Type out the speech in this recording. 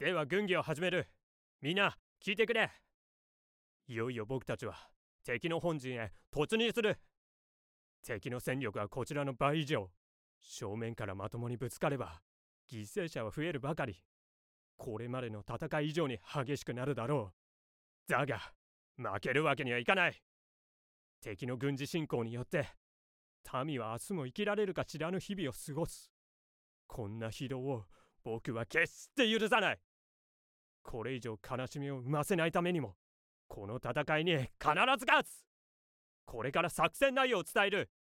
では軍議を始める。みんな聞いてくれ。いよいよ僕たちは敵の本陣へ突入する。敵の戦力はこちらの倍以上。正面からまともにぶつかれば犠牲者は増えるばかり。これまでの戦い以上に激しくなるだろう。だが負けるわけにはいかない。敵の軍事侵攻によって民は明日も生きられるか知らぬ日々を過ごす。こんな非道を僕は決して許さない。これ以上悲しみを生ませないためにもこの戦いに必ず勝つ。これから作戦内容を伝える。